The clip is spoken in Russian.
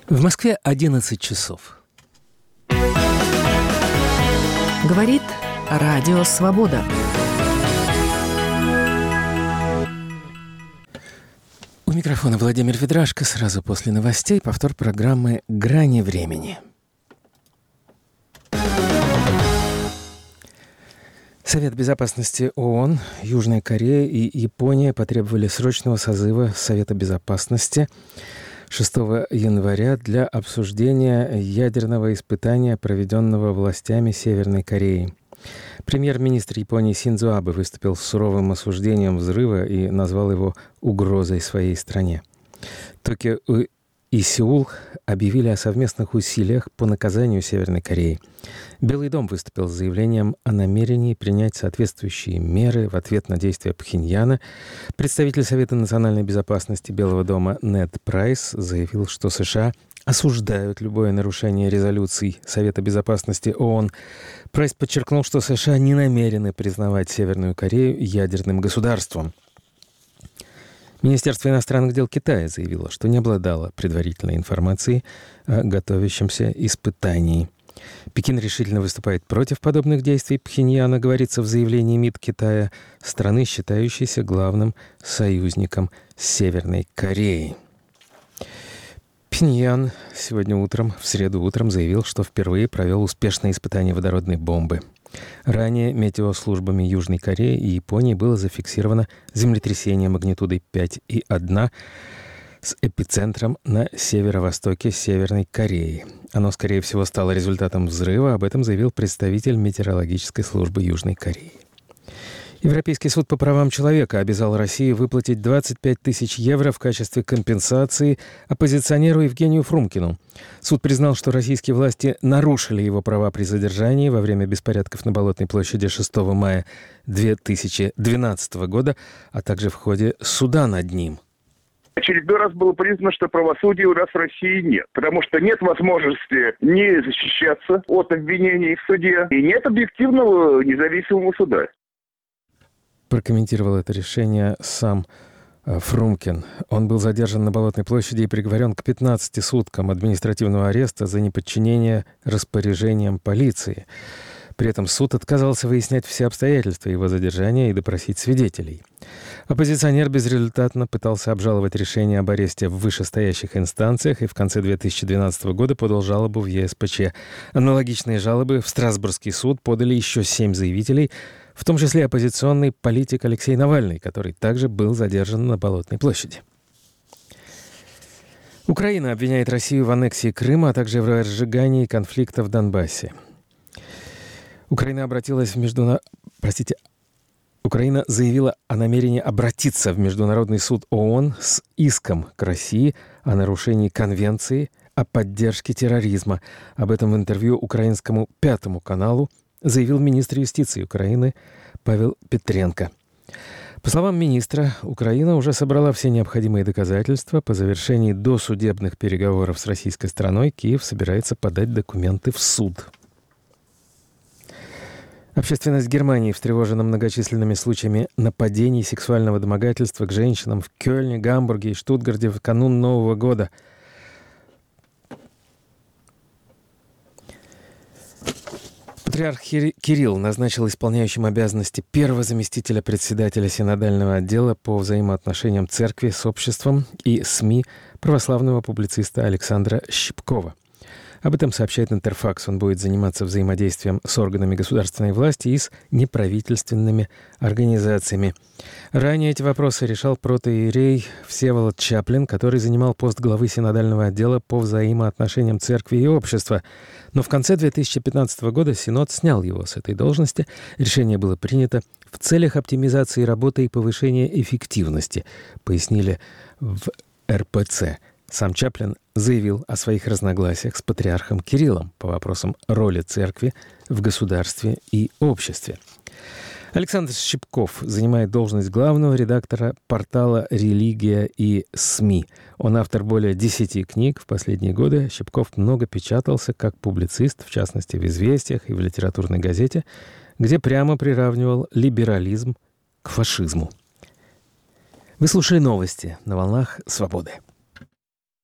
В Москве 11 часов. Говорит Радио Свобода. У микрофона Владимир Ведрашко. Сразу после новостей повтор программы «Грани времени». Совет Безопасности ООН, Южная Корея и Япония потребовали срочного созыва Совета Безопасности 6 января для обсуждения ядерного испытания, проведенного властями Северной Кореи. Премьер-министр Японии Синдзо Абе выступил с суровым осуждением взрыва и назвал его угрозой своей стране. Токио и Сеул объявили о совместных усилиях по наказанию Северной Кореи. Белый дом выступил с заявлением о намерении принять соответствующие меры в ответ на действия Пхеньяна. Представитель Совета национальной безопасности Белого дома Нед Прайс заявил, что США осуждают любое нарушение резолюций Совета безопасности ООН. Прайс подчеркнул, что США не намерены признавать Северную Корею ядерным государством. Министерство иностранных дел Китая заявило, что не обладало предварительной информацией о готовящемся испытании. Пекин решительно выступает против подобных действий Пхеньяна, говорится в заявлении МИД Китая, страны, считающейся главным союзником Северной Кореи. Пхеньян сегодня утром, в среду утром, заявил, что впервые провел успешное испытание водородной бомбы. Ранее метеослужбами Южной Кореи и Японии было зафиксировано землетрясение магнитудой 5,1 с эпицентром на северо-востоке Северной Кореи. Оно, скорее всего, стало результатом взрыва, об этом заявил представитель метеорологической службы Южной Кореи. Европейский суд по правам человека обязал Россию выплатить 25 тысяч евро в качестве компенсации оппозиционеру Евгению Фрумкину. Суд признал, что российские власти нарушили его права при задержании во время беспорядков на Болотной площади 6 мая 2012 года, а также в ходе суда над ним. Очередной раз было признано, что правосудия у нас в России нет, потому что нет возможности не защищаться от обвинений в суде и нет объективного независимого суда. Прокомментировал это решение сам Фрумкин. Он был задержан на Болотной площади и приговорен к 15 суткам административного ареста за неподчинение распоряжениям полиции. При этом суд отказался выяснять все обстоятельства его задержания и допросить свидетелей. Оппозиционер безрезультатно пытался обжаловать решение об аресте в вышестоящих инстанциях и в конце 2012 года подал жалобу в ЕСПЧ. Аналогичные жалобы в Страсбургский суд подали еще 7 заявителей, в том числе оппозиционный политик Алексей Навальный, который также был задержан на Болотной площади. Украина обвиняет Россию в аннексии Крыма, а также в разжигании конфликта в Донбассе. Украина заявила о намерении обратиться в Международный суд ООН с иском к России о нарушении Конвенции о поддержке терроризма. Об этом в интервью украинскому Пятому каналу заявил министр юстиции Украины Павел Петренко. По словам министра, Украина уже собрала все необходимые доказательства. По завершении досудебных переговоров с российской стороной Киев собирается подать документы в суд. Общественность Германии встревожена многочисленными случаями нападений и сексуального домогательства к женщинам в Кёльне, Гамбурге и Штутгарте в канун Нового года. Патриарх Кирилл назначил исполняющим обязанности первого заместителя председателя синодального отдела по взаимоотношениям церкви с обществом и СМИ православного публициста Александра Щипкова. Об этом сообщает Интерфакс. Он будет заниматься взаимодействием с органами государственной власти и с неправительственными организациями. Ранее эти вопросы решал протоиерей Всеволод Чаплин, который занимал пост главы синодального отдела по взаимоотношениям церкви и общества. Но в конце 2015 года Синод снял его с этой должности. Решение было принято в целях оптимизации работы и повышения эффективности, пояснили в РПЦ. Сам Чаплин заявил о своих разногласиях с патриархом Кириллом по вопросам роли церкви в государстве и обществе. Александр Щипков занимает должность главного редактора портала «Религия и СМИ». Он автор более 10 книг. В последние годы Щипков много печатался как публицист, в частности, в «Известиях» и в литературной газете, где прямо приравнивал либерализм к фашизму. Вы слушали новости на волнах «Свободы».